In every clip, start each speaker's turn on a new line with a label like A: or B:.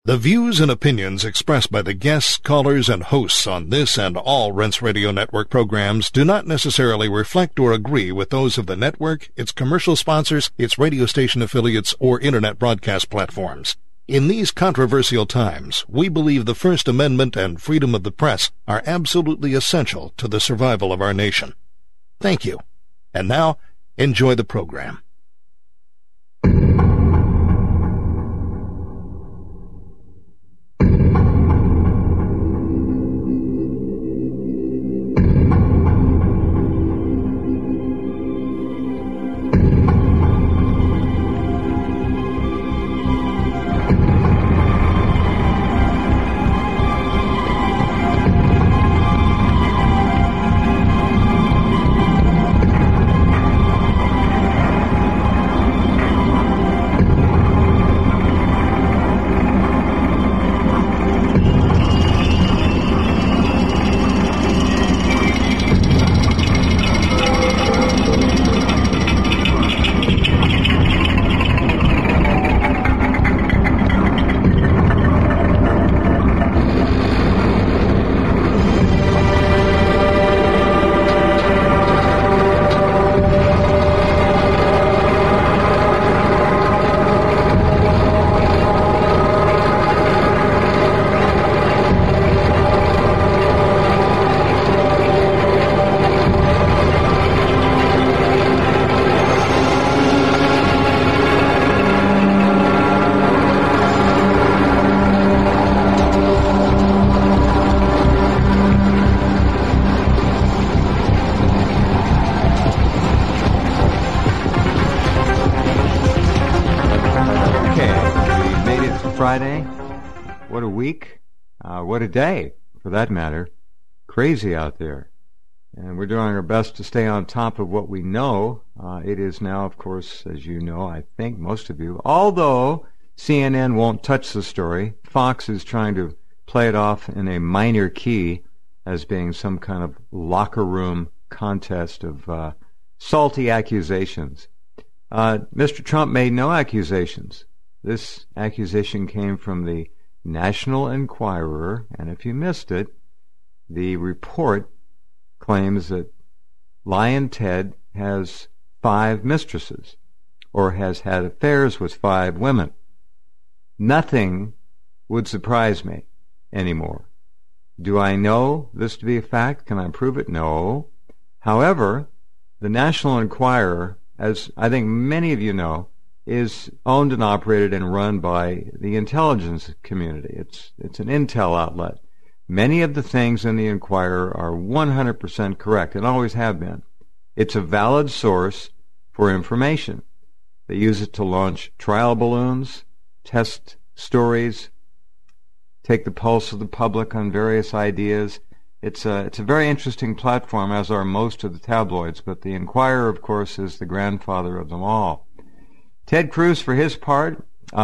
A: The views and opinions expressed by the guests, callers, and hosts on this and all Rense Radio Network programs do not necessarily reflect or agree with those of the network, its commercial sponsors, its radio station affiliates, or internet broadcast platforms. In these controversial times, we believe the First Amendment and freedom of the press are absolutely essential to the survival of our nation. Thank you. And now, enjoy the program.
B: Friday. What a week. What a day, for that matter. Crazy out there. And we're doing our best to stay on top of what we know. It is now, of course, as you know, I think most of you, although CNN won't touch the story, Fox is trying to play it off in a minor key as being some kind of locker room contest of salty accusations. Mr. Trump made no accusations. This accusation came from the National Enquirer, and if you missed it, the report claims that Lyin' Ted has 5 mistresses, or has had affairs with 5 women. Nothing would surprise me anymore. Do I know this to be a fact? Can I prove it? No. However, the National Enquirer, as I think many of you know, is owned and operated and run by the intelligence community. It's an intel outlet. Many of the things in the Enquirer are 100% correct and always have been. It's a valid source for information. They use it to launch trial balloons, test stories, take the pulse of the public on various ideas. It's a very interesting platform, as are most of the tabloids, but the Enquirer, of course, is the grandfather of them all. Ted Cruz, for his part,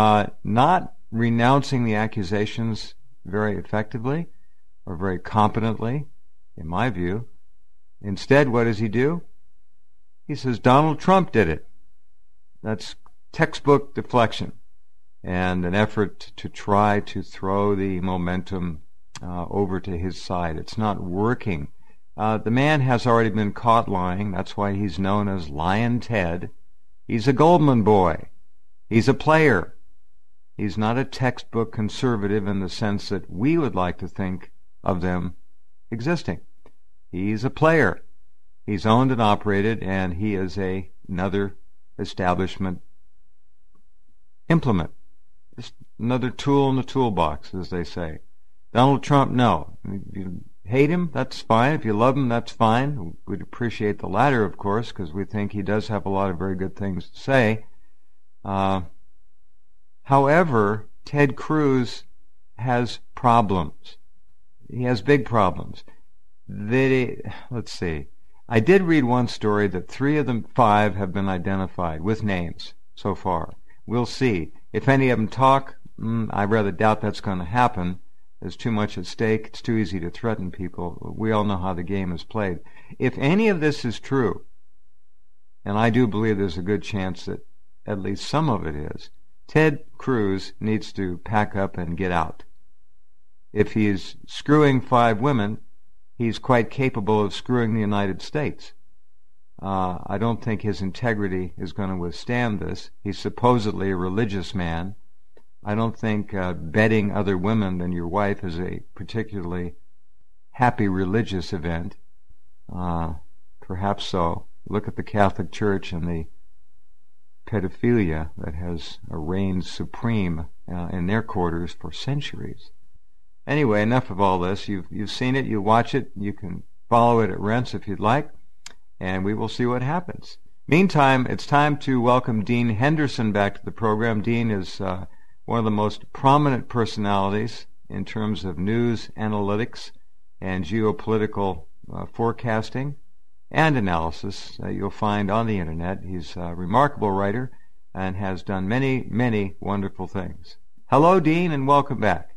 B: not renouncing the accusations very effectively or very competently, in my view. Instead, what does he do? He says Donald Trump did it. That's textbook deflection and an effort to try to throw the momentum over to his side. It's not working. The man has already been caught lying. That's why he's known as Lyin' Ted. He's a Goldman boy. He's a player. He's not a textbook conservative in the sense that we would like to think of them existing. He's a player. He's owned and operated, and he is another establishment implement. Just another tool in the toolbox, as they say. Donald Trump, no. If you hate him, that's fine. If you love him, that's fine. We'd appreciate the latter, of course, because we think he does have a lot of very good things to say. However, Ted Cruz has problems. He has big problems. Let's see. I did read one story that 3 of the 5 have been identified with names so far. We'll see. If any of them talk, I rather doubt that's going to happen. There's too much at stake. It's too easy to threaten people. We all know how the game is played. If any of this is true, and I do believe there's a good chance that at least some of it is, Ted Cruz needs to pack up and get out. If he's screwing 5 women, he's quite capable of screwing the United States. I don't think his integrity is going to withstand this. He's supposedly a religious man. I don't think bedding other women than your wife is a particularly happy religious event. Perhaps so. Look at the Catholic Church and the pedophilia that has reigned supreme in their quarters for centuries. Anyway, enough of all this. You've seen it. You watch it. You can follow it at Rense if you'd like, and we will see what happens. Meantime, it's time to welcome Dean Henderson back to the program. Dean is one of the most prominent personalities in terms of news analytics and geopolitical forecasting and analysis you'll find on the Internet. He's a remarkable writer and has done many, many wonderful things. Hello, Dean, and welcome back.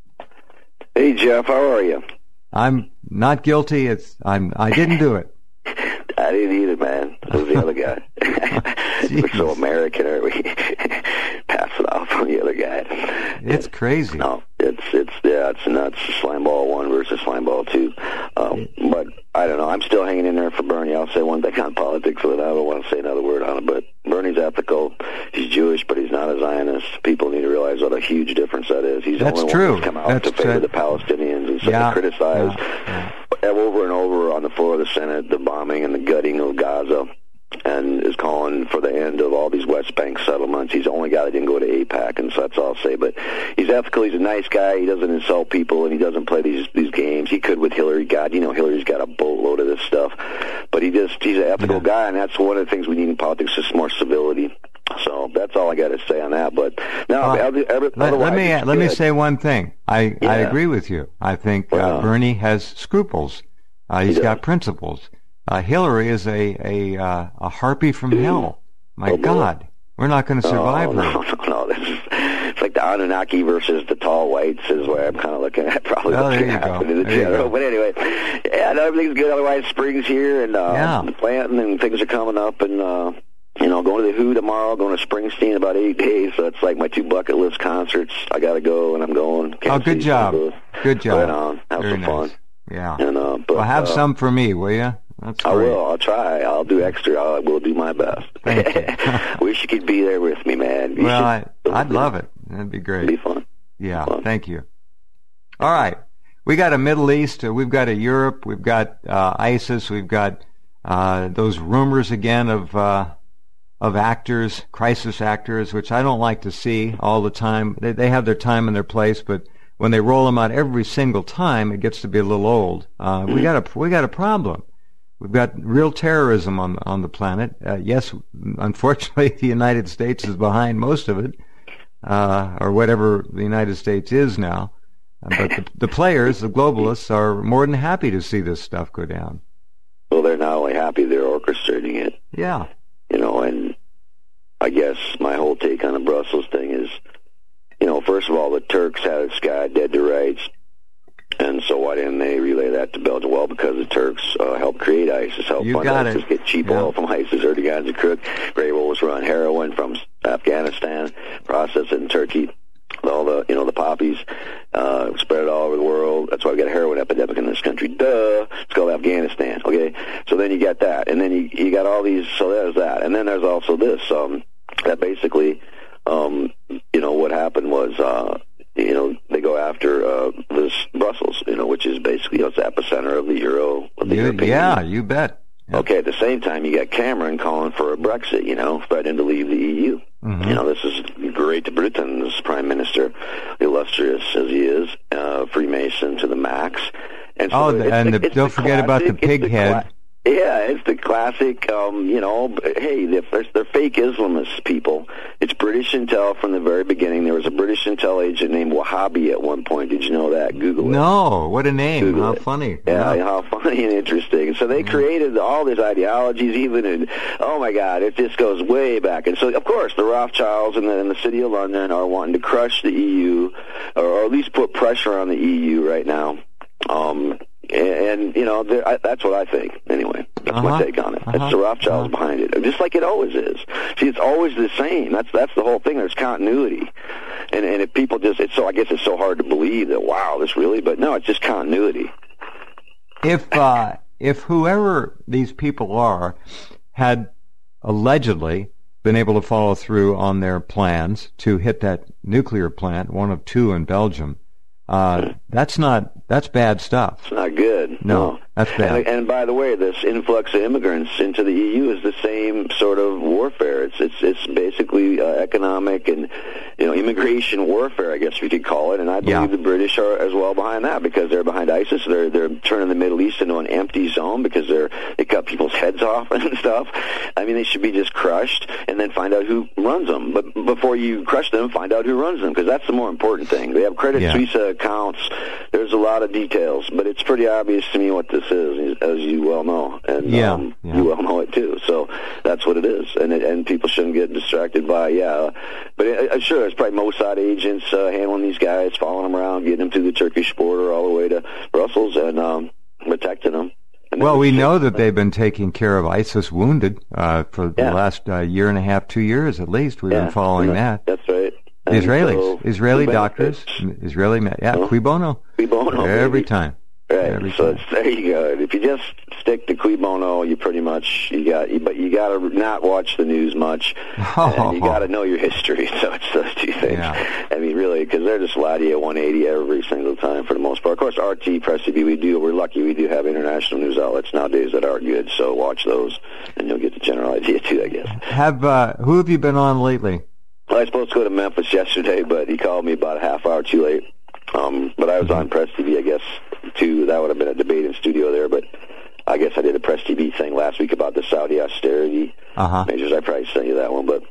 C: Hey, Jeff, how are you?
B: I'm not guilty. I didn't do it.
C: I didn't either, man. It was the other guy. We're so American, aren't we? Pass it off on the other guy.
B: It's crazy.
C: No, it's nuts. Slime ball 1 versus slime ball 2. But I don't know. I'm still hanging in there for Bernie. I'll say one thing on politics, but I don't want to say another word on it. But Bernie's ethical. He's Jewish, but he's not a Zionist. People need to realize what a huge difference that is. He's
B: That's
C: the only
B: true.
C: one who's come out to favor the Palestinians and to criticize over and over on the floor of the Senate the bombing and the gutting of Gaza, and is calling for the end of all these West Bank settlements. He's the only guy that didn't go to AIPAC, and so that's all I'll say. But he's ethical. He's a nice guy. He doesn't insult people, and he doesn't play these games. He could with Hillary. God, Hillary's got a boatload of this stuff. But he's an ethical guy, and that's one of the things we need in politics, is more civility. So that's all I got to say on that. But now,
B: let me say one thing. I agree with you. I think Bernie has scruples. He's got principles. Hillary is a harpy from hell. My God, we're not going to survive her.
C: No. It's like the Anunnaki versus the tall whites is where I'm kind of looking at probably what's going to happen in the general. But anyway, everything's good. Otherwise, spring's here, and the planting and things are coming up, and going to the Who tomorrow, going to Springsteen in about 8 days. So it's like my 2 bucket list concerts. I got to go, and I'm going.
B: Good job. Good job.
C: Have some fun.
B: Yeah.
C: And,
B: well, have some for me, will you? That's great.
C: I will. I'll try. I'll do extra. I will do my best.
B: Thank you.
C: Wish you could be there with me, man.
B: I'd love it. That'd be great.
C: It'd be fun.
B: Yeah. Thank you. All right. We got a Middle East. We've got a Europe. We've got ISIS. We've got those rumors again of actors, crisis actors, which I don't like to see all the time. They have their time and their place, but when they roll them out every single time, it gets to be a little old. We got a problem. We've got real terrorism on the planet. Yes, unfortunately, the United States is behind most of it, or whatever the United States is now. But the players, the globalists, are more than happy to see this stuff go down.
C: Well, they're not only happy, they're orchestrating it.
B: Yeah.
C: And I guess my whole take on the Brussels thing is, first of all, the Turks had this guy dead to rights. And so why didn't they relay that to Belgium? Well, because the Turks helped create ISIS, helped fund ISIS, get cheap oil from ISIS. Erdogan's a crook. Grey Wolves run heroin from Afghanistan, process it in Turkey. All the poppies, spread it all over the world. That's why we got a heroin epidemic in this country. Duh. It's called Afghanistan. Okay. So then you got that, and then you got all these. So there's that, and then there's also this. That basically, what happened was, they go after this Brussels, which is basically it's the epicenter of the Euro.
B: You bet.
C: Yeah. Okay, at the same time, you got Cameron calling for a Brexit, threatening to leave the EU.
B: Mm-hmm.
C: This is Great Britain's Prime Minister, illustrious as he is, Freemason to the max. And so
B: don't forget about the pig head.
C: It's the classic, hey, they're fake Islamist people. It's British intel from the very beginning. There was a British intel agent named Wahhabi at one point. Did you know that? Google it.
B: No, what a name.
C: Google
B: how
C: it.
B: Funny.
C: Yeah, how funny and interesting. So they created all these ideologies, even in, oh my God, it just goes way back. And so, of course, the Rothschilds and the City of London are wanting to crush the EU, or at least put pressure on the EU right now. And that's what I think, anyway. That's my take on it. It's the Rothschilds behind it, just like it always is. See, it's always the same. That's the whole thing. There's continuity, and if people just, I guess it's so hard to believe that, wow, this really, but no, it's just continuity.
B: If whoever these people are had allegedly been able to follow through on their plans to hit that nuclear plant, one of 2 in Belgium, that's bad stuff.
C: It's not good.
B: No, that's bad.
C: And by the way, this influx of immigrants into the EU is the same sort of warfare. It's basically economic and immigration warfare, I guess we could call it. And I believe the British are as well behind that, because they're behind ISIS. They're turning the Middle East into an empty zone because they cut people's heads off and stuff. I mean, they should be just crushed and then find out who runs them. But before you crush them, find out who runs them, because that's the more important thing. They have Credit Suisse accounts. There's a lot of details, but it's pretty obvious to me what this is, as you well know, and you well know it too. So that's what it is, and people shouldn't get distracted by But sure, there's probably Mossad agents handling these guys, following them around, getting them to the Turkish border all the way to Brussels, and protecting them.
B: Well, we know that they've been taking care of ISIS wounded for the last year and a half, 2 years at least. We've been following that.
C: That's right.
B: Israelis, Israeli doctors, Israeli, cui bono.
C: Cui bono.
B: Every time.
C: Right. So there you go. If you just stick to cui bono, you pretty much, but you got to not watch the news much, and you got to know your history. So it's those 2 things.
B: Yeah.
C: I mean, really, because they're just lie to you at 180 every single time for the most part. Of course, RT, Press TV, we're lucky we do have international news outlets nowadays that are good. So watch those, and you'll get the general idea too, I guess.
B: Who have you been on lately?
C: Well, I was supposed to go to Memphis yesterday, but he called me about a half hour too late. But I was on Press TV, I guess, too. That would have been a debate in studio there, but I guess I did a Press TV thing last week about the Saudi austerity measures. I probably sent you that one, but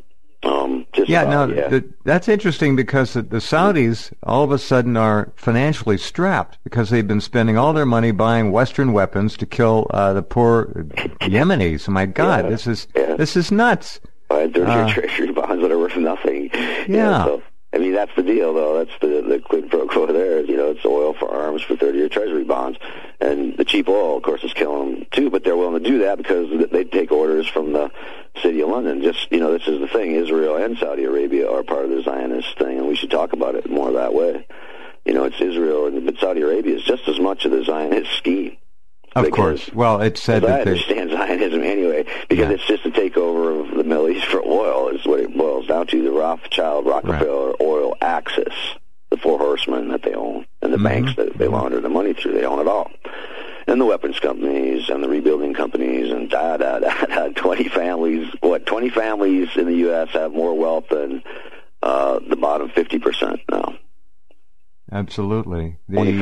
C: that's interesting, because the Saudis all of a sudden are financially strapped because they've been spending all their money buying Western weapons to kill the poor Yemenis. Oh my God, this is nuts. Their treasury bonds that are worth nothing.
B: Yeah.
C: So, I mean, that's the deal, though. That's the quid pro quo there. It's oil for arms for 30-year treasury bonds. And the cheap oil, of course, is killing them, too. But they're willing to do that because they take orders from the city of London. Just, this is the thing. Israel and Saudi Arabia are part of the Zionist thing, and we should talk about it more that way. It's Israel, but Saudi Arabia is just as much of the Zionist scheme.
B: Of course. Well, it's said that
C: I understand Zionism anyway, because it's just a takeover of the Middle East for oil is what it boils down to. The Rothschild, Rockefeller oil axis, the 4 horsemen that they own, and the banks that they launder the money through, they own it all. And the weapons companies and the rebuilding companies and 20 families. 20 families in the U.S. have more wealth than the bottom 50% now.
B: Absolutely.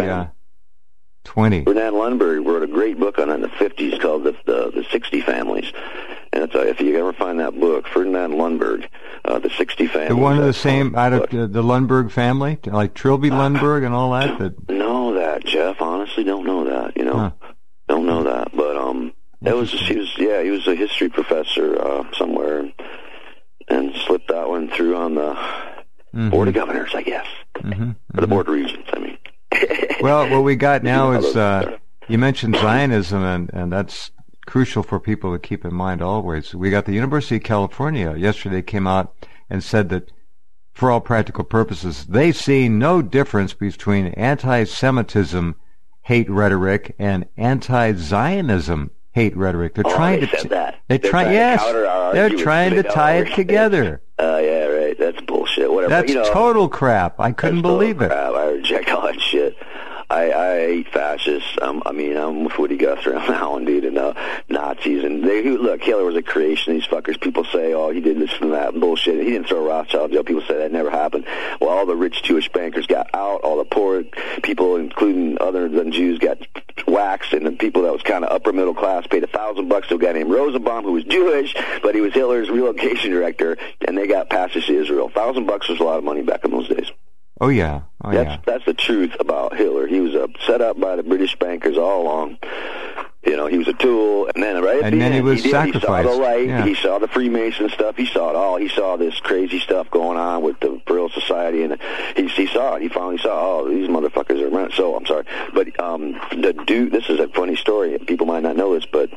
C: 20. Ferdinand Lundberg wrote a great book on it in the 50s called the 60 Families. And if you ever find that book, Ferdinand Lundberg, the 60 Families.
B: The one of the same out of the Lundberg family, like Trilby Lundberg and all that.
C: Know that, Jeff. Honestly, don't know that. Don't know that. But he was a history professor somewhere, and slipped that one through on the Board of Governors, I guess, or the Board of Regents. I mean.
B: Well, what we got now is, you mentioned Zionism, and that's crucial for people to keep in mind always. We got the University of California yesterday came out and said that, for all practical purposes, they see no difference between anti-Semitism hate rhetoric and anti-Zionism hate rhetoric. They're trying to they're trying to tie it together.
C: Yeah, right. That's bullshit. Whatever.
B: That's total crap. I couldn't believe it.
C: Crap. I reject all that shit. I hate fascists. I'm with Woody Guthrie on that one, dude, and Nazis. And look, Hitler was a creation. These fuckers. People say, oh, he did this and that bullshit. He didn't throw Rothschild in jail. People say that never happened. Well, all the rich Jewish bankers got out. All the poor people, including other than Jews, got waxed. And the people that was kind of upper middle class paid $1,000 to a guy named Rosenbaum, who was Jewish, but he was Hitler's relocation director, and they got passage to Israel. $1,000 was a lot of money back in those days.
B: Oh, yeah.
C: That's the truth about Hitler. He was set up by the British bankers all along. He was a tool, and then
B: he was sacrificed.
C: He saw the light. He saw the Freemason stuff. He saw it all. He saw this crazy stuff going on with the Brill Society, and he saw it. He finally saw, these motherfuckers are. So I'm sorry, but this is a funny story. People might not know this, but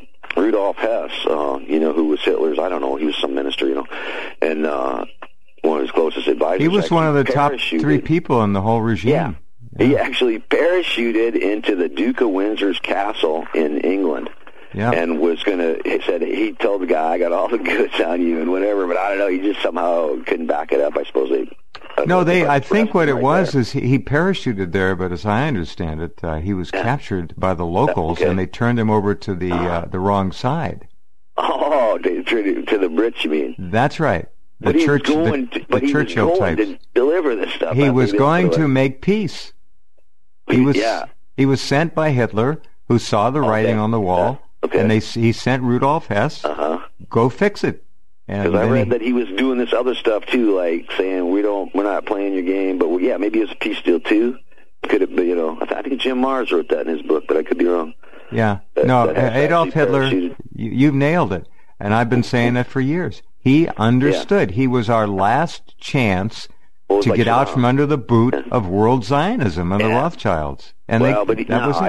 C: Rudolf Hess, who was Hitler's, I don't know, he was some minister, and one of his closest advisors.
B: He was one of the top 3 people in the whole regime.
C: Yeah. He actually parachuted into the Duke of Windsor's castle in England.
B: Yeah.
C: And he told the guy, I got all the goods on you and whatever, but I don't know, he just somehow couldn't back it up. I suppose
B: I think what it was is he parachuted there, but as I understand it, he was captured by the locals, and they turned him over to the wrong side.
C: Oh, to the Brits, you mean?
B: That's right. The Churchill types.
C: To deliver this stuff.
B: He was going to make peace. He was sent by Hitler, who saw the writing on the wall, and he sent Rudolf Hess, go fix it.
C: Because I read that he was doing this other stuff too, like saying we're not playing your game, but maybe it was a peace deal too. Could have been, I think Jim Mars wrote that in his book, but I could be wrong.
B: Yeah, Adolf Hitler, you've nailed it, and I've been saying that for years. He understood. He was our last chance to get out from under the boot of world Zionism and the Rothschilds. And
C: I don't think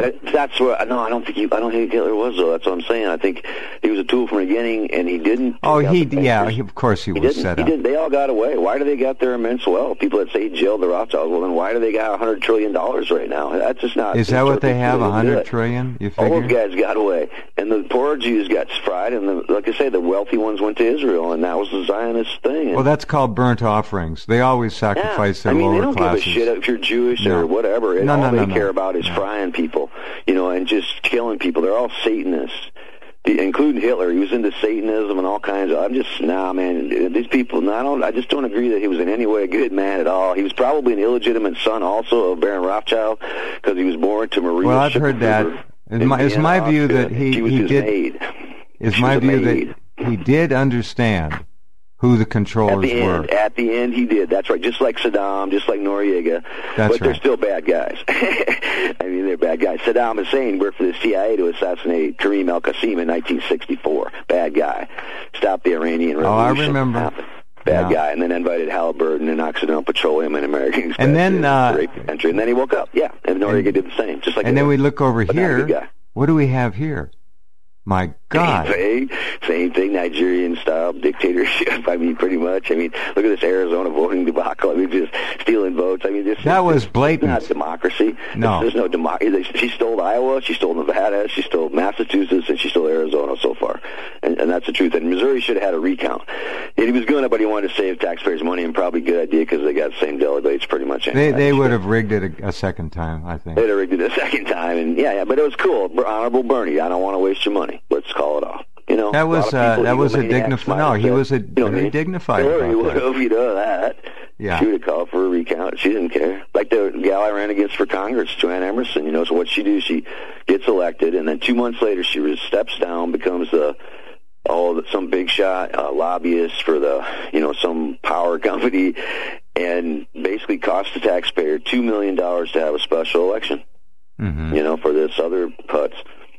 C: Hitler was, though. That's what I'm saying. I think he was a tool from the beginning, and he didn't.
B: Of course he was set up.
C: They all got away. Why do they got their immense wealth? People that say he jailed the Rothschilds, well, then why do they got $100 trillion right now? That's just not.
B: Is that what they have, $100 trillion, you figure?
C: All those guys got away, and the poor Jews got fried, and like I say, the wealthy ones went to Israel, and that was the Zionist thing.
B: Well, that's called burnt offerings. They always sacrifice their lower classes.
C: They don't give a shit if you're Jewish or whatever. All they care about is frying people, and just killing people. They're all Satanists, including Hitler. He was into Satanism and all kinds of. These people. I just don't agree that he was in any way a good man at all. He was probably an illegitimate son, also of Baron Rothschild, because he was born to Maria.
B: Well, I've heard that. It's my view that he did understand who the controllers were.
C: At the end, he did. That's right. Just like Saddam, just like Noriega. They're still bad guys. They're bad guys. Saddam Hussein worked for the CIA to assassinate Karim al-Qassim in 1964. Bad guy. Stopped the Iranian Revolution.
B: Oh, I remember.
C: Bad guy. And then invited Halliburton and Occidental Petroleum and American Express.
B: And then,
C: and then he woke up. Yeah. And Noriega did the same. Just like.
B: And then we look over here. What do we have here? My God.
C: Same thing, Nigerian-style dictatorship. Pretty much. Look at this Arizona voting debacle. Just stealing votes.
B: That was blatant.
C: It's not democracy.
B: No.
C: There's no democracy. She stole Iowa, she stole Nevada, she stole Massachusetts, and she stole Arizona so far. And that's the truth. And Missouri should have had a recount. And he was going to, but he wanted to save taxpayers' money, and probably a good idea because they got the same delegates pretty much.
B: They would have rigged it a second time, I think.
C: They'd have rigged it a second time. And but it was cool. Honorable Bernie, I don't want to waste your money. Let's call it off.
B: That was a dignified. No, he was a very dignified.
C: He would have, that.
B: Yeah.
C: She would have called for a recount. She didn't care. Like the gal I ran against for Congress, Joanne Emerson. So what she do? She gets elected, and then 2 months later, she steps down, becomes some big shot lobbyist for some power company, and basically cost the taxpayer $2 million to have a special election.
B: Mm-hmm.
C: For this other putz.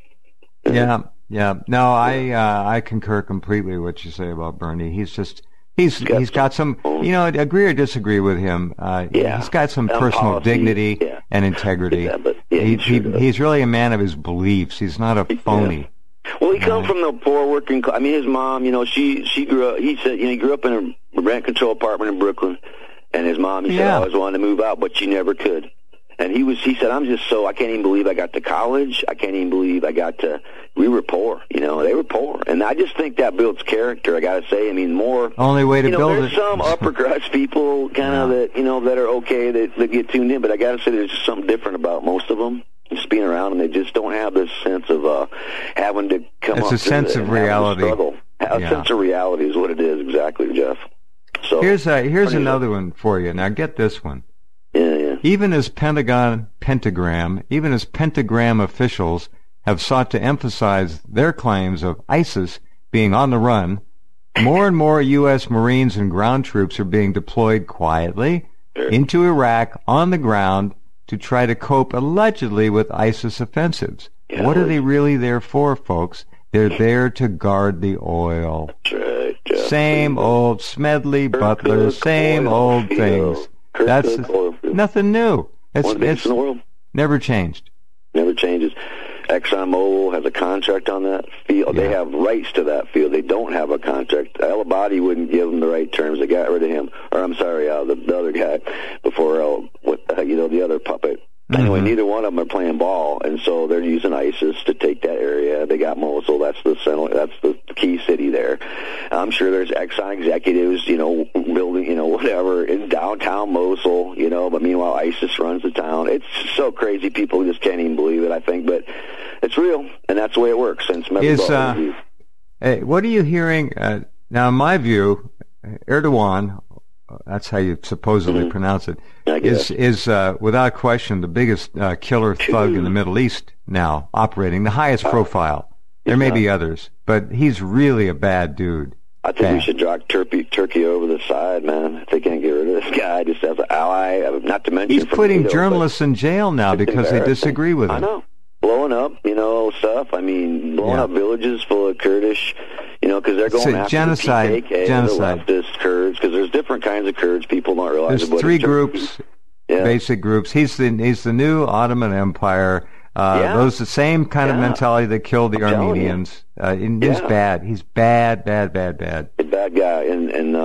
B: Yeah. No, I concur completely with what you say about Bernie. He's got some, agree or disagree with him. He's got some personal dignity and integrity. He's really a man of his beliefs. He's not a phony.
C: Well, he comes from the poor working class. His mom, she grew up, he said, he grew up in a rent control apartment in Brooklyn, and his mom, he said, always wanted to move out, but she never could. And he said, I can't even believe I got to college. I can't even believe we were poor, they were poor. And I just think that builds character, I gotta say. more.
B: Only way to build
C: there's
B: it.
C: There's some upper crust people that, that are okay, that get tuned in, but I gotta say there's just something different about most of them. Just being around them, they just don't have this sense of, having to come up.
B: It's a sense of reality.
C: A sense of reality is what it is, exactly, Jeff. So
B: here's another one for you. Now get this one.
C: Yeah.
B: Even as pentagram officials have sought to emphasize their claims of ISIS being on the run, more and more U.S. Marines and ground troops are being deployed quietly into Iraq on the ground to try to cope allegedly with ISIS offensives.
C: Yeah,
B: what are they really there for, folks? They're there to guard the oil.
C: That's right,
B: same old Smedley, Butler, same old things. That's nothing new. It's
C: in the world.
B: Never changed.
C: Never changes. ExxonMobil has a contract on that field.
B: Yeah.
C: They have rights to that field. They don't have a contract. El Abadi wouldn't give them the right terms. They got rid of him. Or I'm sorry, the other guy before the other puppet.
B: Mm-hmm.
C: Anyway, neither one of them are playing ball, and so they're using ISIS to take that area. They got Mosul. That's the key city there. I'm sure there's Exxon executives, building, whatever in downtown Mosul, but meanwhile ISIS runs the town. It's so crazy. People just can't even believe it, I think, but it's real, and that's the way it works. And
B: what are you hearing? Now, in my view, Erdogan, that's how you supposedly pronounce it, is without question the biggest killer thug in the Middle East now, operating the highest profile. There may be others, but he's really a bad dude.
C: I think we should drop Turkey over the side, man. If they can't get rid of this guy just as an ally, not to mention...
B: He's putting journalists in jail now because they disagree with him.
C: I know. Blowing up, stuff. I mean, blowing up villages full of Kurdish, because they're going after
B: genocide,
C: the PKK, the leftist Kurds, because there's different kinds of Kurds. People don't realize.
B: There's three groups, basic groups. He's the new Ottoman Empire. Those the same kind of mentality that killed the Armenians. He's bad. He's bad. A
C: bad guy, and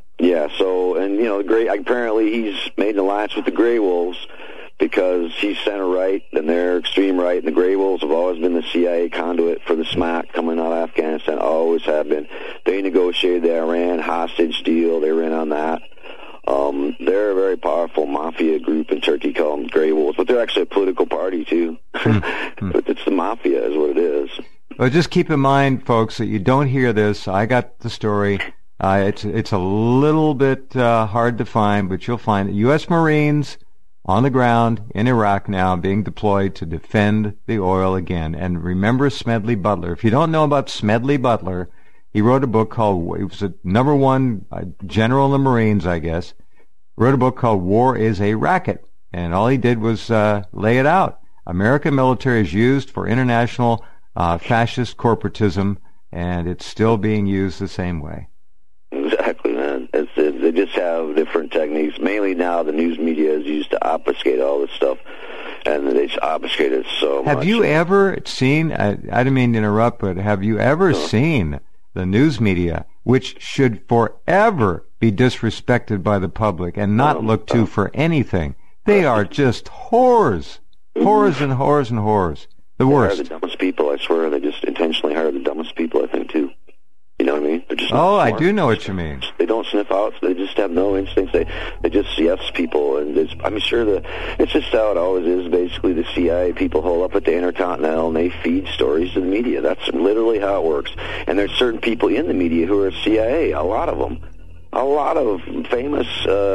C: apparently he's made an alliance with the Grey Wolves. Because he's center right and they're extreme right, and the Grey Wolves have always been the CIA conduit for the smack coming out of Afghanistan, always have been. They negotiated the Iran hostage deal, they were in on that. They're a very powerful mafia group in Turkey called them Grey Wolves, but they're actually a political party too. But it's the mafia is what it is.
B: Well, just keep in mind, folks, that you don't hear this. I got the story. It's a little bit hard to find, but you'll find that U.S. Marines on the ground in Iraq now being deployed to defend the oil again. And remember Smedley Butler. If you don't know about Smedley Butler, he wrote a book called, he was a number one general in the Marines, I guess, wrote a book called War is a Racket. And all he did was lay it out. American military is used for international fascist corporatism, and it's still being used the same way.
C: Exactly, man. They just have different techniques. Mainly now the news media is used to obfuscate all this stuff, and they just obfuscate it so much.
B: Have you ever seen, I didn't mean to interrupt, but have you ever seen the news media, which should forever be disrespected by the public and not looked to for anything? They are just whores. Whores and whores and whores. The worst.
C: They hire the dumbest people, I swear. They just intentionally hire the dumbest people, I think, too. You know what I mean? They're just
B: I do know what you mean.
C: They don't sniff out. They just have no instincts. They just yes people, and I'm sure it's just how it always is. Basically, the CIA people hold up at the Intercontinental and they feed stories to the media. That's literally how it works. And there's certain people in the media who are CIA. A lot of them. A lot of famous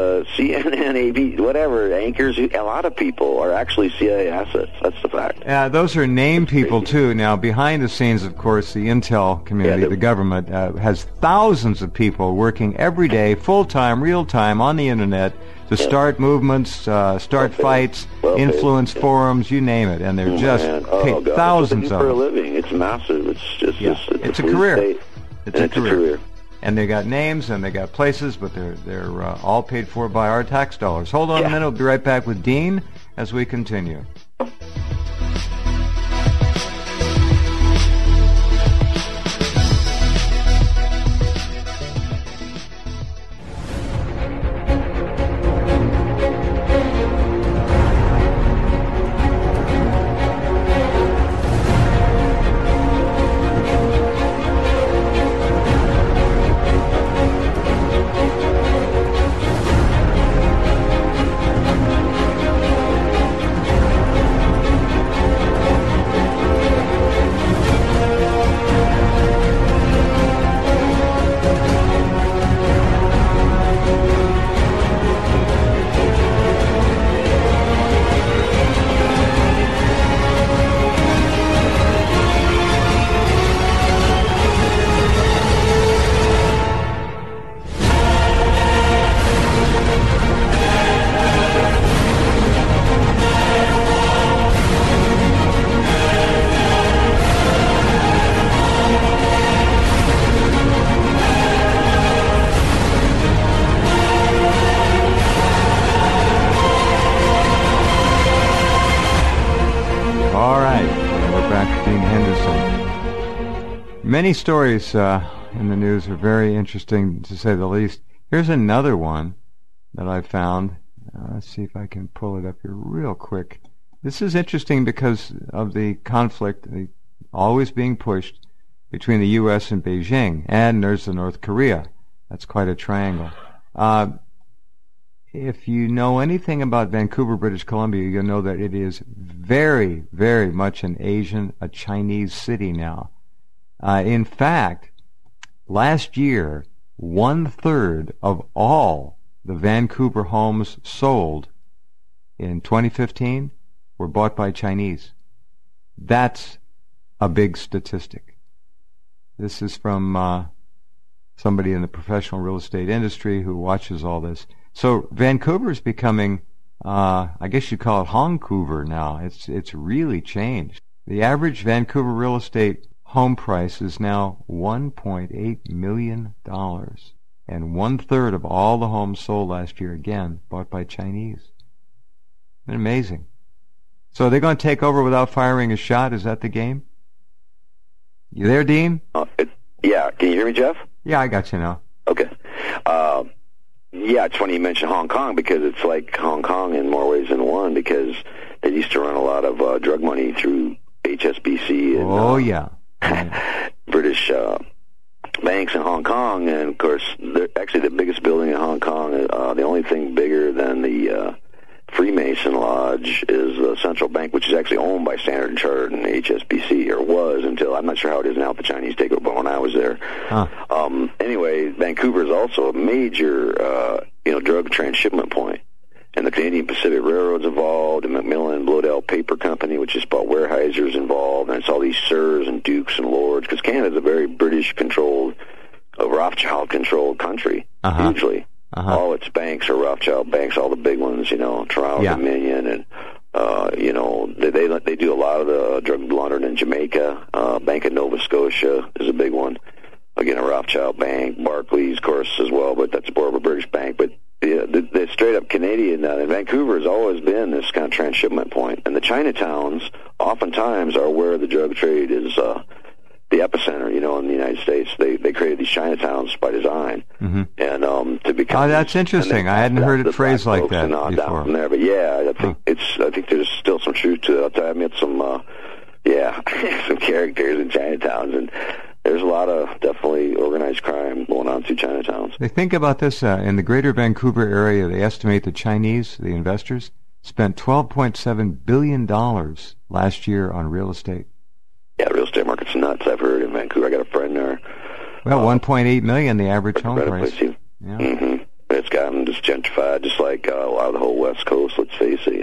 C: CNN, AB, whatever, anchors, a lot of people are actually CIA assets. That's the fact.
B: Yeah, those are named people, too. Now, behind the scenes, of course, the intel community, the government, has thousands of people working every day, full-time, real-time, on the Internet to start movements, start fights, influence forums, you name it. And they're just paid thousands of them.
C: For a living. It's massive. It's just
B: it's a career.
C: It's a career.
B: And they got names and they got places, but they're all paid for by our tax dollars. Hold on a minute. We'll be right back with Dean as we continue. back to Dean Henderson. Many stories in the news are very interesting, to say the least. Here's another one that I found. Let's see if I can pull it up here real quick. This is interesting because of the conflict always being pushed between the U.S. and Beijing. And there's the North Korea. That's quite a triangle. If you know anything about Vancouver, British Columbia, you'll know that it is very, very much a Chinese city now. In fact, last year, 1/3 of all the Vancouver homes sold in 2015 were bought by Chinese. That's a big statistic. This is from somebody in the professional real estate industry who watches all this. So Vancouver is becoming, I guess you'd call it Hongcouver now. It's really changed. The average Vancouver real estate home price is now $1.8 million. And 1/3 of all the homes sold last year, again, bought by Chinese. Isn't it amazing? So are they going to take over without firing a shot? Is that the game? You there, Dean?
C: Yeah. Can you hear me, Jeff?
B: Yeah, I got you now.
C: Okay. Yeah, it's funny you mentioned Hong Kong, because it's like Hong Kong in more ways than one, because they used to run a lot of drug money through HSBC and British banks in Hong Kong. And, of course, actually the biggest building in Hong Kong, the only thing bigger than the Freemason Lodge is the Central Bank, which is actually owned by Standard & Chartered and HSBC, or was until, I'm not sure how it is now, the Chinese take over, but when I was there. Anyway, Vancouver is also a major, drug transshipment point. And the Canadian Pacific Railroad's involved, and Macmillan Bloedel Paper Company, which is about Weyerhaeuser's involved, and it's all these sirs and dukes and lords, because Canada's a very British-controlled, Rothschild-controlled country, hugely. All its banks are Rothschild banks, all the big ones, Toronto Dominion, and they do a lot of the drug laundering in Jamaica. Bank of Nova Scotia is a big one. Again, a Rothschild bank. Barclays, of course, as well, but that's more of a British bank. But the straight up Canadian, and Vancouver has always been this kind of transshipment point. And the Chinatowns oftentimes are where the drug trade is. The epicenter, in the United States. They created these Chinatowns by design, and to become.
B: Oh, that's interesting. I hadn't heard it phrased like that before.
C: Down from there, but yeah, I think there's still some truth to it. I met some, some characters in Chinatowns, and there's a lot of definitely organized crime going on through Chinatowns.
B: They think about this in the Greater Vancouver area. They estimate the Chinese, the investors, spent $12.7 billion last year on real estate.
C: Yeah, real estate market's nuts. I've heard in Vancouver. I got a friend there.
B: Well, $1.8 million, the average home price.
C: Yeah. It's gotten just gentrified, just like a lot of the whole West Coast. Let's face it,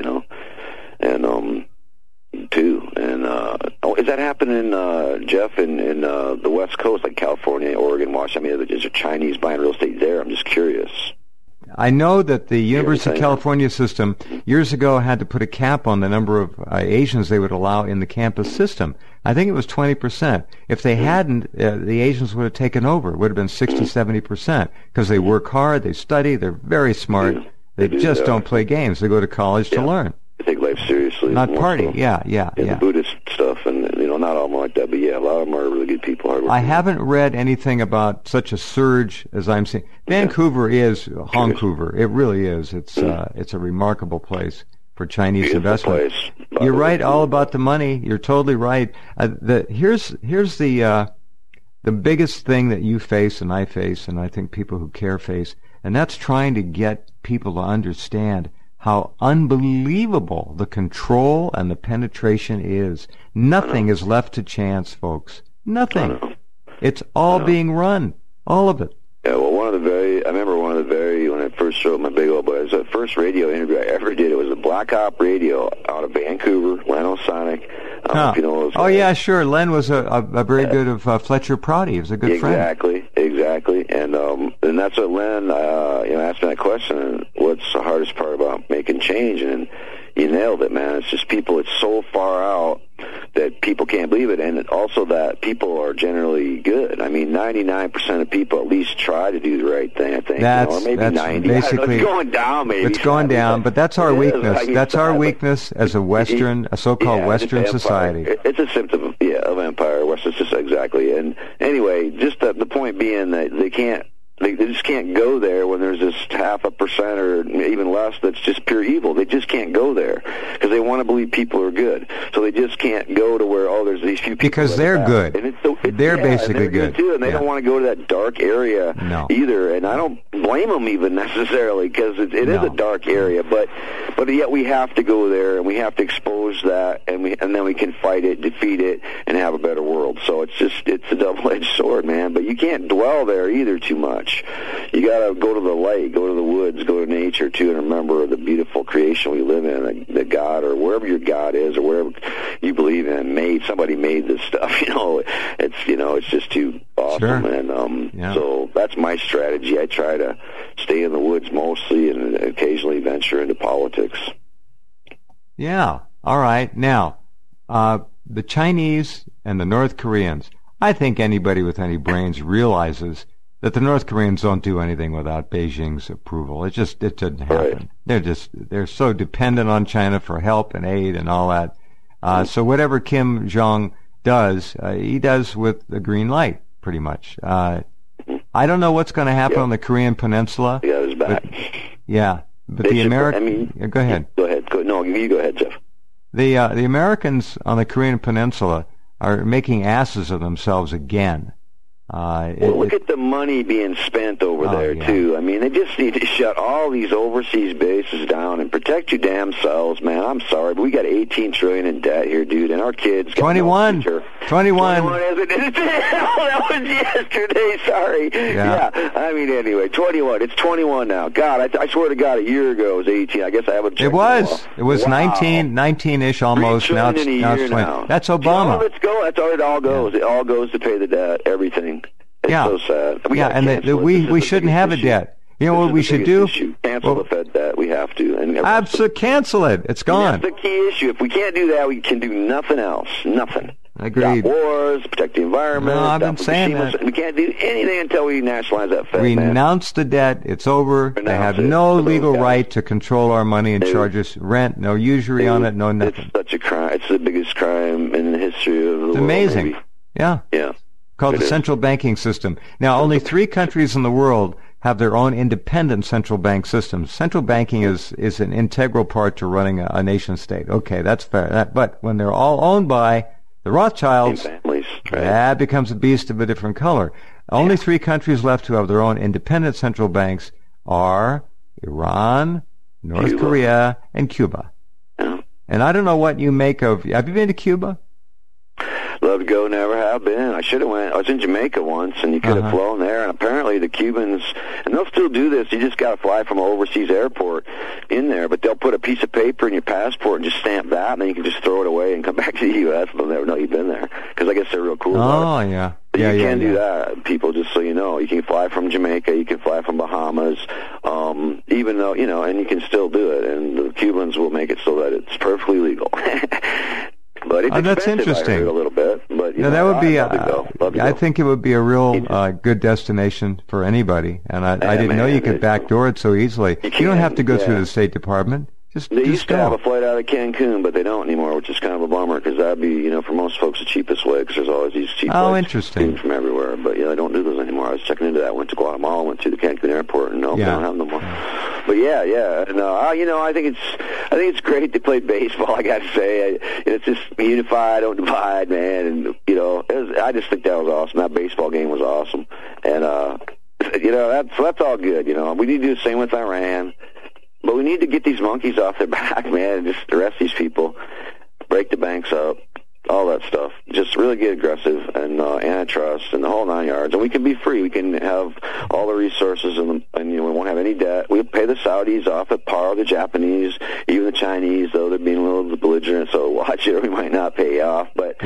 C: and too. And is that happening, Jeff, in the West Coast, like California, Oregon, Washington? I mean, is there Chinese buying real estate there? I'm just curious.
B: I know that the University of California system years ago had to put a cap on the number of Asians they would allow in the campus system. I think it was 20%. If they hadn't, the Asians would have taken over. It would have been 60, 70%, because they work hard, they study, they're very smart. They just don't play games. They go to college to learn.
C: They take life seriously.
B: Not party. Yeah.
C: The Buddhist stuff, and not all of them like that, but yeah, a lot of them are really good people. Hard working.
B: I haven't read anything about such a surge as I'm seeing. Vancouver is Hongcouver. It really is. It's a remarkable place for Chinese investment. You're right all about the money. You're totally right. Here's the biggest thing that you face and I face, and I think people who care face, and that's trying to get people to understand how unbelievable the control and the penetration is. Nothing is left to chance, folks. Nothing. It's all being run. All of it.
C: Yeah, well, I remember when I first showed my big old boy, it was the first radio interview I ever did. It was a Black Op Radio out of Vancouver, Len Osonic. If you know those guys.
B: Yeah, sure. Len was a very good of Fletcher Prouty. He was a good friend.
C: Exactly. And that's what Len, asked me that question. What's the hardest part about making change? And you nailed it, man. It's just people. It's so far out that people can't believe it, and also that people are generally good. I mean, 99% of people at least try to do the right thing, I think.
B: That's,
C: or maybe
B: that's
C: 90.
B: basically,
C: it's going down, maybe.
B: It's going down, but that's our weakness. That's our weakness as a Western, a so-called Western society.
C: It's a symptom of empire, Western society, exactly. And anyway, just the point being that they just can't go there when there's this 0.5% or even less that's just pure evil. They just can't go there because they want to believe people are good. So they just can't go to where, there's these few people.
B: Because they're good.
C: And
B: they're basically
C: good too, and they don't want to go to that dark area either. And I don't blame them even necessarily because it is a dark area. But yet we have to go there and we have to expose that, and then we can fight it, defeat it, and have a better world. So it's a double-edged sword, man. But you can't dwell there either too much. You got to go to the light, go to the woods, go to nature too, and remember the beautiful creation we live in. That God, or wherever your God is, or wherever you believe in, somebody made this stuff. It's just too awesome.
B: Sure.
C: And so that's my strategy. I try to stay in the woods mostly, and occasionally venture into politics.
B: Yeah. All right. Now, the Chinese and the North Koreans. I think anybody with any brains realizes that the North Koreans don't do anything without Beijing's approval. It doesn't happen. Right. They're so dependent on China for help and aid and all that. So whatever Kim Jong does, he does with the green light, pretty much. I don't know what's going to happen on the Korean Peninsula.
C: He got his back.
B: But the American. Go ahead.
C: Go ahead. No, you go ahead, Jeff.
B: The Americans on the Korean Peninsula are making asses of themselves again.
C: Look at the money being spent over there, too. I mean, they just need to shut all these overseas bases down and protect your damn selves, man. I'm sorry, but we got $18 trillion in debt here, dude, and our kids got
B: 21.
C: No future.
B: 21.
C: 21, is it? That was yesterday, sorry. Yeah. I mean, anyway, 21. It's 21 now. God, I swear to God, a year ago it was 18. I guess I haven't checked.
B: It was 19-ish almost. Now it's 20. That's Obama.
C: Let's go. That's how it all goes. Yeah. It all goes to pay the debt, everything. It's so sad.
B: And we shouldn't have a debt. You know what we should do?
C: Cancel the Fed debt. We have to. And
B: absolutely cancel it. It's gone.
C: That's the key issue. If we can't do that, we can do nothing else. Nothing.
B: Agreed.
C: Stop wars, protect the environment.
B: No, I've been saying that.
C: We can't do anything until we nationalize that Fed.
B: Renounce the debt. It's over. They have no legal right to control our money and charge us rent. No usury on it. No nothing.
C: It's such a crime. It's the biggest crime in the history of the world.
B: It's amazing.
C: Maybe.
B: Yeah. Called the central banking system. Now, only 3 countries in the world have their own independent central bank systems. Central banking is an integral part to running a nation state. Okay, that's fair. But when they're all owned by the Rothschilds,
C: families, right,
B: that becomes a beast of a different color. Only 3 countries left who have their own independent central banks are Iran, North Korea, and Cuba.
C: Yeah.
B: And I don't know what you make of... Have you been to Cuba?
C: Love to go, never have been. I should have went. I was in Jamaica once, and you could have flown there. And apparently the Cubans, and they'll still do this, you just got to fly from an overseas airport in there, but they'll put a piece of paper in your passport and just stamp that, and then you can just throw it away and come back to the U.S. and they'll never know you've been there, because I guess they're real cool about it.
B: Yeah.
C: But you can do that, people, just so you know. You can fly from Jamaica, you can fly from Bahamas, even though, and you can still do it, and the Cubans will make it so that it's perfectly legal. But it's
B: that's interesting.
C: I heard a little bit, but
B: that would be. I think it would be a real good destination for anybody, and I didn't know you could backdoor it so easily. You don't have to go through the State Department.
C: They used to have a flight out of Cancun, but they don't anymore, which is kind of a bummer, because that'd be, for most folks, the cheapest way, because there's always these cheap flights
B: interesting.
C: From everywhere. But, they don't do those anymore. I was checking into that. I went to Guatemala, went to the Cancun airport, and they don't have them no more. But, and, I think it's great they play baseball, I got to say. It's just unify, don't divide, man. And, I just think that was awesome. That baseball game was awesome. And, that's all good, We need to do the same with Iran. But we need to get these monkeys off their back, man, and just arrest these people, break the banks up, all that stuff. Just really get aggressive and antitrust and the whole 9 yards. And we can be free. We can have all the resources, and we won't have any debt. We'll pay the Saudis off at par, the Japanese, even the Chinese, though they're being a little belligerent, so watch it, we might not pay off. But,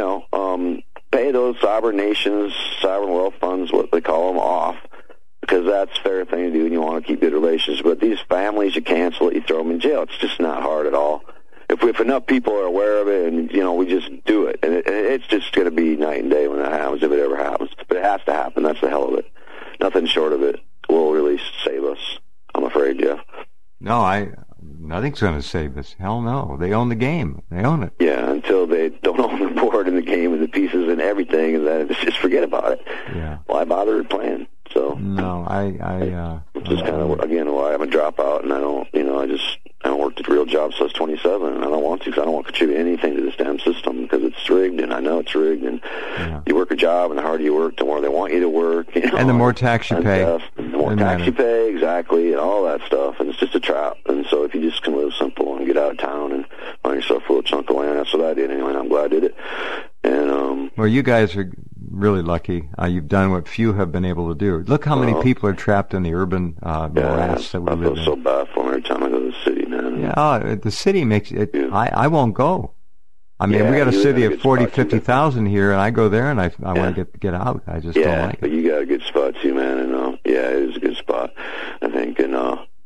C: pay those sovereign nations, sovereign wealth funds, what they call them, off. Because that's a fair thing to do, and you want to keep good relations. But these families, you cancel it, you throw them in jail. It's just not hard at all. If if enough people are aware of it, and we just do it, and it's just going to be night and day when that happens, if it ever happens. But it has to happen. That's the hell of it. Nothing short of it will really save us, I'm afraid, Jeff.
B: No, nothing's going to save us. Hell no. They own the game. They own it.
C: Yeah, until they don't own the board and the game and the pieces and everything, and then just forget about it.
B: Yeah.
C: Why bother playing? So
B: no,
C: just kind of again why I'm a dropout, and I don't work a real job since 27, and I don't want to because I don't want to contribute anything to this damn system because it's rigged, and I know it's rigged. And you work a job, and the harder you work, the more they want you to work.
B: And the more tax you pay.
C: The more tax you pay, exactly, and all that stuff. And it's just a trap. And so if you just can live simple and get out of town and find yourself a little chunk of land, that's what I did anyway. And I'm glad I did it. And
B: well, you guys are really lucky. You've done what few have been able to do. Look how many people are trapped in the urban morass that we live in.
C: I feel so bad for them every time I go to the city, man.
B: Yeah, the city makes it. I won't go. I mean, we got a city of 50,000 here, and I go there, and I want to get out. I just don't like it.
C: But you got a good spot too, man. And it is a good spot, I think. And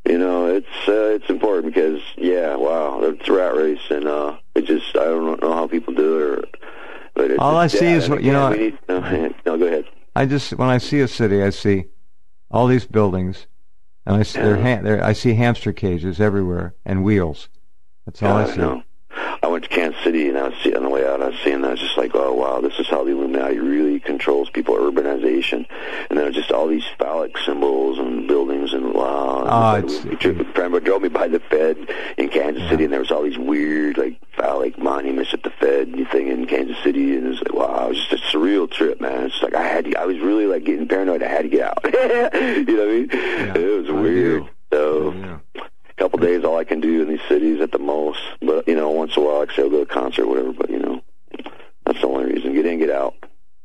C: it's important because it's a rat race, and it just I don't know how people do it. But it's
B: all I see is
C: no, go ahead.
B: When I see a city, I see all these buildings, and I see hamster cages everywhere and wheels. That's all I see.
C: Know. I went to Kansas City, and on the way out, I was seeing that. I was just like, oh, wow, this is how the Illuminati really controls people, urbanization. And then just all these phallic symbols and buildings, and wow. What drove me by the Fed in Kansas City, and there was all these weird, like, phallic monuments at the Fed thing in Kansas City, and it was like, wow, it was just a surreal trip, man. It's like I was really, like, getting paranoid. I had to get out. You know what I mean? Yeah, it was weird. So... A couple days, all I can do in these cities at the most. But, once in a while, like I say, I'll go to a concert or whatever. But, that's the only reason. Get in, get out.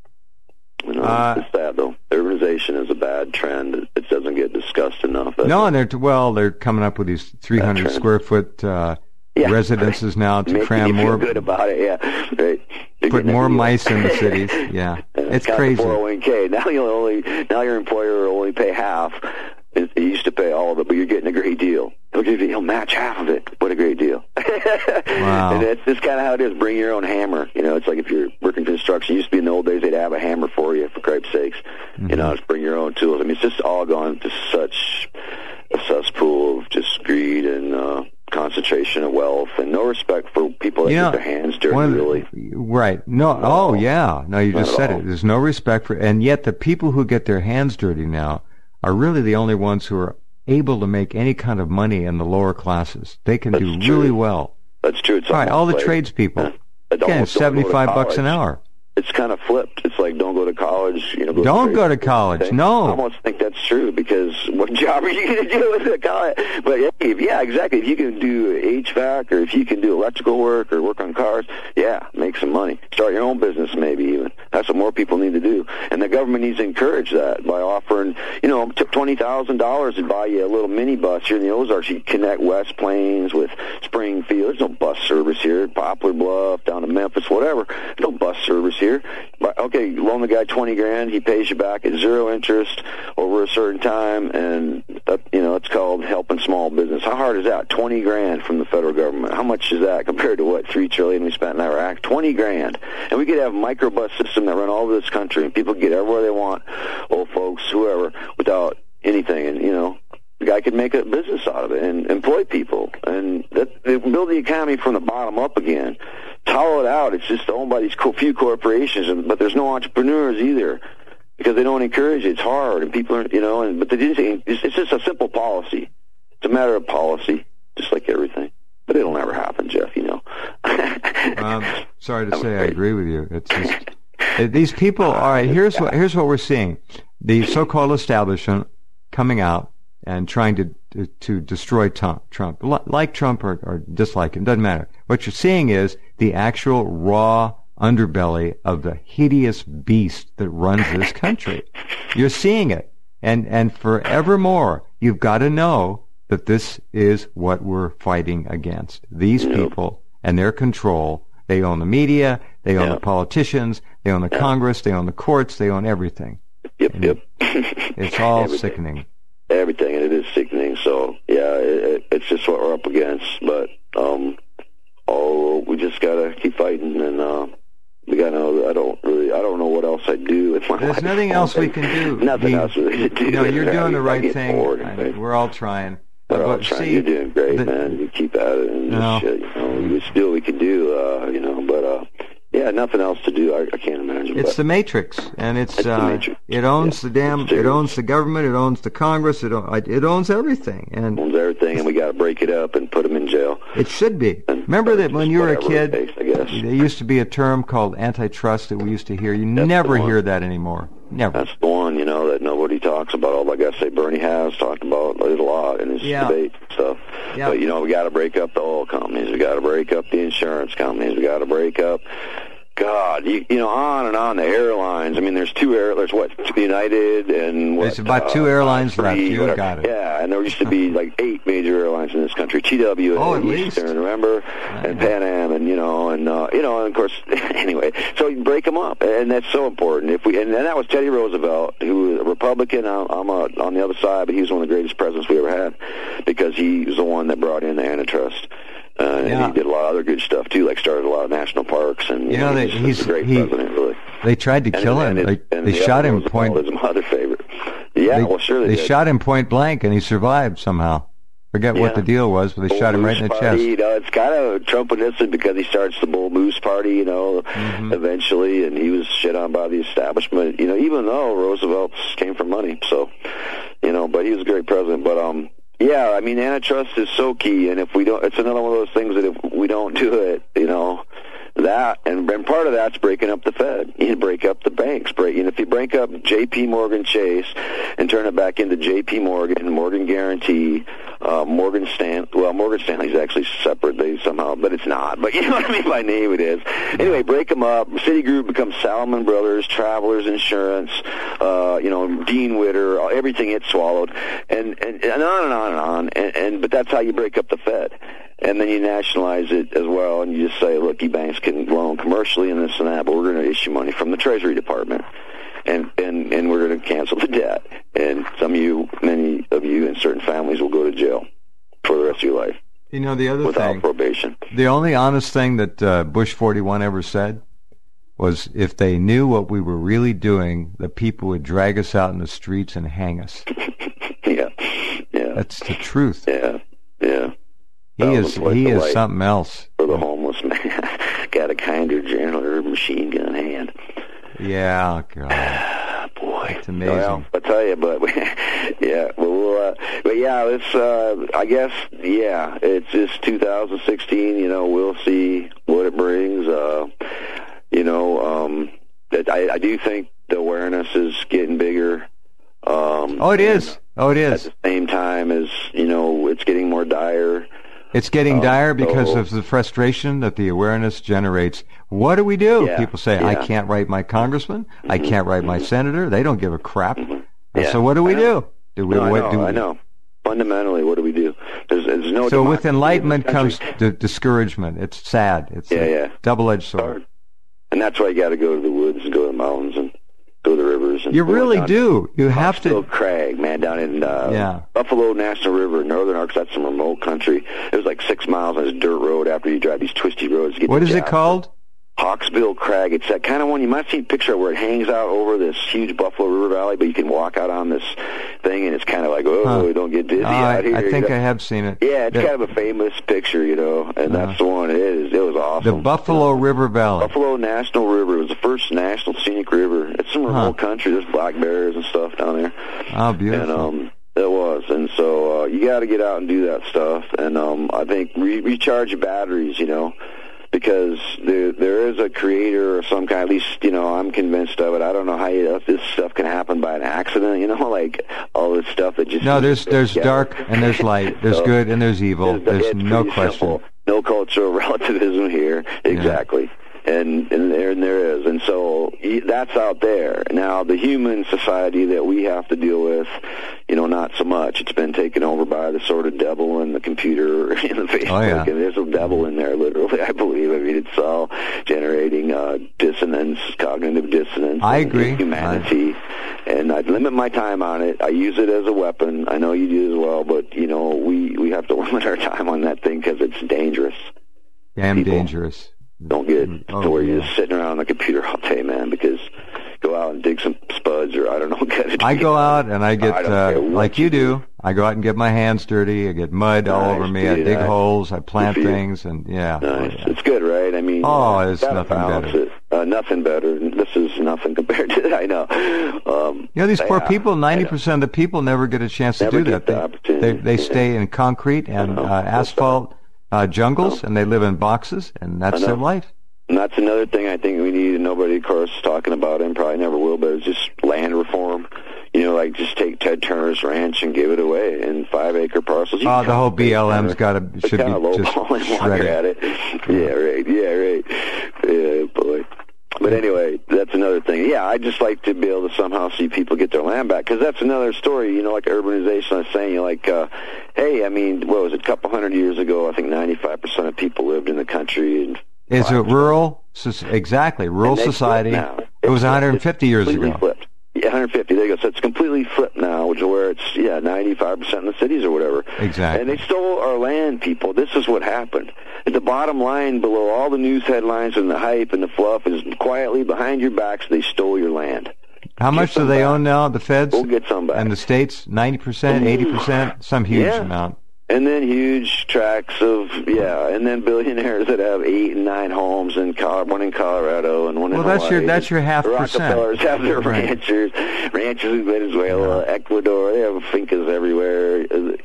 C: It's sad, though. Urbanization is a bad trend. It doesn't get discussed enough.
B: And they're coming up with these 300 square foot residences now to cram more.
C: Good about it, yeah. Right.
B: Put more mice in the cities. Yeah, it's crazy.
C: 401k. Now your employer will only pay half. It used to pay all of it, but you're getting a great deal. He'll match half of it. What a great deal.
B: Wow.
C: And that's just kind of how it is. Bring your own hammer. It's like if you're working construction. Used to be in the old days, they'd have a hammer for you, for Christ's sakes.
B: Mm-hmm.
C: Just bring your own tools. I mean, it's just all gone to such a cesspool of just greed and concentration of wealth and no respect for people that get their hands dirty, really.
B: Right. No, No, you just said it. There's no respect for, and yet the people who get their hands dirty now are really the only ones who are able to make any kind of money in the lower classes. They can do really well.
C: That's true. It's
B: all the tradespeople. Again, $75 an hour.
C: It's kind of flipped. It's like, don't go to college.
B: Don't go to college. No.
C: I almost think that's true because what job are you going to do with a college? But yeah, exactly. If you can do HVAC or if you can do electrical work or work on cars, make some money. Start your own business, maybe even. That's what more people need to do. And the government needs to encourage that by offering, $20,000 to buy you a little minibus here in the Ozarks. You connect West Plains with Springfield. There's no bus service here. Poplar Bluff, down to Memphis, whatever. There's no bus service here. But, okay, loan the guy $20,000. He pays you back at 0 interest over a certain time, and it's called helping small business. How hard is that? $20,000 from the federal government. How much is that compared to what $3 trillion we spent in Iraq? $20,000, and we could have a microbus system that run all over this country, and people get everywhere they want, old folks, whoever, without anything, and the guy could make a business out of it and employ people, and build the economy from the bottom up again. Hollow it out. It's just owned by these few corporations, but there's no entrepreneurs either because they don't encourage it. It's hard, and people are, but they didn't. It's just a simple policy. It's a matter of policy, just like everything. But it'll never happen, Jeff.
B: Sorry to say, I agree with you. It's just these people. All right, here's what we're seeing: the so-called establishment coming out and trying to destroy Trump. Like Trump or dislike him, doesn't matter. What you're seeing is the actual raw underbelly of the hideous beast that runs this country. You're seeing it. And forevermore, you've got to know that this is what we're fighting against. These people and their control. They own the media, they own the politicians, they own the Congress, they own the courts, they own everything.
C: Yep.
B: It's all sickening.
C: Everything, and it is sickening. So, it's just what we're up against. But all just gotta keep fighting, and we got I don't know what else I'd do with my
B: There's
C: life.
B: nothing else we can do.
C: Nothing else really to do.
B: No, you're doing the right
C: I get
B: thing.
C: bored,
B: We're all trying.
C: We're all trying.
B: See,
C: You're doing great, man. You keep at it, and just, we still we can do, but yeah, nothing else to do. I can't imagine.
B: It's the Matrix, and it's
C: the Matrix.
B: it owns it owns the government, it owns the Congress, it owns everything, and
C: owns everything, and we got to break it up and put them in jail.
B: It should be.
C: And
B: remember that when you were a kid,
C: I guess.
B: there used to be a term called antitrust that we used to hear. You never hear that anymore. Never.
C: That's the one, that nobody talks about. Although I guess Bernie has talked about it a lot in his debate stuff.
B: Yeah.
C: But we got to break up the oil companies. We got to break up the insurance companies. We got to break up. God, on and on. The airlines. I mean, there's there's United and what?
B: There's about 2 airlines left. You got it.
C: Yeah, and there used to be like 8 major airlines in this country. TWA,
B: at least.
C: Eastern, remember, and Pan Am, and and of course, anyway. So you break them up, and that's so important. And that was Teddy Roosevelt, who was a Republican. I'm on the other side, but he was one of the greatest presidents we ever had because he was the one that brought in the antitrust. And he did a lot of other good stuff too, like started a lot of national parks, and he's a great president, really.
B: They tried to kill him. They shot him point.
C: Was my other favorite. Yeah, sure they did.
B: Shot him point blank, and he survived somehow. Forget what the deal was, but they shot him right in the chest.
C: It's kind of Trumpism because he starts the Bull Moose Party, eventually, and he was shit on by the establishment, even though Roosevelt came from money. So, but he was a great president. But yeah, I mean, antitrust is so key, and if we don't, it's another one of those things that if we don't do it, that, and part of that's breaking up the Fed. You break up the banks. If you break up J.P. Morgan Chase and turn it back into J.P. Morgan, Morgan Guarantee, Morgan Stanley's actually separate, but it's not. But you know what I mean by name it is. Anyway, break them up. Citigroup becomes Salomon Brothers, Travelers Insurance, Dean Witter, everything it swallowed, and on and on and on. But that's how you break up the Fed. And then you nationalize it as well, and you just say, look, you banks can loan commercially and this and that, but we're going to issue money from the Treasury Department, and we're going to cancel the debt. And many of you, and certain families will go to jail for the rest of your life.
B: The other
C: without
B: thing,
C: probation.
B: The only honest thing that Bush 41 ever said was, if they knew what we were really doing, the people would drag us out in the streets and hang us.
C: Yeah.
B: That's the truth.
C: Yeah.
B: He is something else.
C: For the homeless man. Got a kinder, gentler machine gun hand.
B: Yeah, God.
C: Boy.
B: It's amazing.
C: Well, I tell you, but it's, I guess, it's just 2016, we'll see what it brings. I do think the awareness is getting bigger.
B: It is.
C: At the same time as, it's getting more dire.
B: It's getting dire because of the frustration that the awareness generates. What do we do?
C: Yeah,
B: People say, I can't write my congressman. I can't write my senator. They don't give a crap.
C: Yeah,
B: so what do we do?
C: I know. Fundamentally, what do we do? There's no.
B: So with enlightenment comes discouragement. It's sad. It's a double-edged sword.
C: And that's why you got to go to the woods and go to the mountains and go to the rivers. And
B: you really do. You have to.
C: Crag, man, down in Buffalo National River, northern Arkansas. That's some remote country. It was like 6 miles on this dirt road after you drive these twisty roads. To get
B: what is it called?
C: Hawksbill Crag. It's that kind of one you might see a picture of where it hangs out over this huge Buffalo River Valley, but you can walk out on this thing, and it's kind of like, don't get dizzy out here.
B: I think I have seen it.
C: Yeah, it's kind of a famous picture, and that's the one it is. It was awesome.
B: The Buffalo River Valley.
C: Buffalo National River. It was the first national scenic river. It's some remote country. There's black bears and stuff down there.
B: Oh, beautiful.
C: And it was. And so you got to get out and do that stuff. And I think recharge your batteries, because there is a creator of some kind. At least, I'm convinced of it. I don't know how this stuff can happen by an accident, like all this stuff that just...
B: No, there's dark and there's light. There's good and there's evil. There's no question.
C: Simple. No cultural relativism here. Exactly. Yeah. And there is. And so that's out there. Now, the human society that we have to deal with, not so much. It's been taken over by the sort of devil in the computer and the Facebook.
B: Oh, yeah.
C: And there's a devil in there, literally, I believe. I mean, it's all generating dissonance, cognitive dissonance.
B: I agree.
C: Humanity. And I'd limit my time on it. I use it as a weapon. I know you do as well, but, we have to limit our time on that thing because it's dangerous.
B: Damn dangerous.
C: Don't get to where you're just sitting around on the computer all day, man, because go out and dig some spuds or, I don't know.
B: I go out and I get, like you do, I go out and get my hands dirty. I get mud all over me. I dig holes. I plant things, and
C: Nice. It's good, right? I mean,
B: it's nothing better.
C: Nothing better. This is nothing compared to that. I know.
B: These poor people, 90% of the people never get a chance to do that. They stay in concrete and asphalt jungles, and they live in boxes, and that's their life.
C: And that's another thing I think we need, and nobody, of course, is talking about it, and probably never will, but it's just land reform. Like just take Ted Turner's ranch and give it away in 5-acre parcels.
B: The whole BLM's should be just shredded.
C: Yeah, boy. But anyway, that's another thing. Yeah, I just like to be able to somehow see people get their land back, because that's another story, like urbanization. I was saying, hey, I mean, what was it, a couple hundred years ago, I think 95% of people lived in the country. And
B: is it rural? Exactly, rural society. It was 150 years ago.
C: Flipped. Yeah, 150. There you go. So it's completely flipped now, which is where it's 95% in the cities or whatever.
B: Exactly.
C: And they stole our land, people. This is what happened. At the bottom line, below all the news headlines and the hype and the fluff, is quietly behind your backs they stole your land.
B: How much do they own now? The feds?
C: We'll get some back.
B: And the states, 90%, 80%, some huge amount.
C: And then huge tracts of, and then billionaires that have 8 and 9 homes, and one in Colorado and one in Hawaii.
B: That's your half percent.
C: Rockefellers have their ranchers in Venezuela, Ecuador. They have fincas everywhere,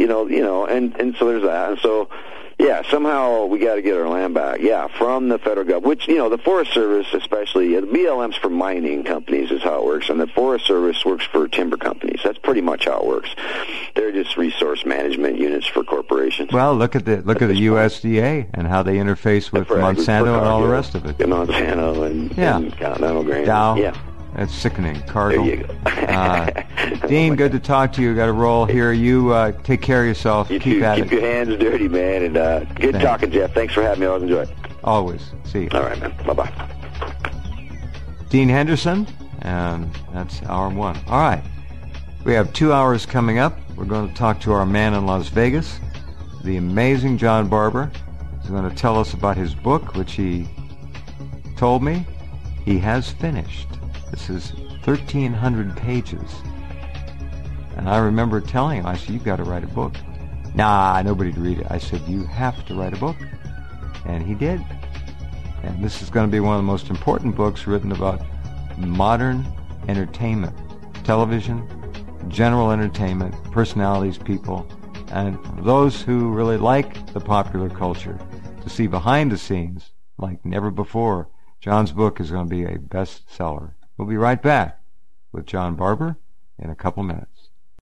C: and so there's that. And so, somehow we got to get our land back. Yeah, from the federal government, which, the Forest Service, especially, the BLM's for mining companies is how it works, and the Forest Service works for timber companies. That's pretty much how it works. They're just resource management units for corporations.
B: Well, look at the USDA and how they interface with Monsanto and all the rest of it.
C: Monsanto and Continental Grain.
B: Dow.
C: Yeah.
B: That's sickening. Cardinal.
C: There you go.
B: Dean, good to talk to you. Got to roll here. You take care of yourself. Keep at it.
C: Keep your hands dirty, man. And good talking, Jeff. Thanks for having me. I always enjoy it.
B: Always. See you.
C: All right, man. Bye-bye.
B: Dean Henderson, and that's hour 1. All right. We have 2 hours coming up. We're going to talk to our man in Las Vegas, the amazing John Barber. He's going to tell us about his book, which he told me he has finished. This is 1,300 pages. And I remember telling him, I said, you've got to write a book. Nah, nobody'd read it. I said, you have to write a book. And he did. And this is going to be one of the most important books written about modern entertainment, television, general entertainment, personalities, people, and those who really like the popular culture to see behind the scenes like never before. John's book is going to be a bestseller. We'll be right back with John Barber in a couple minutes.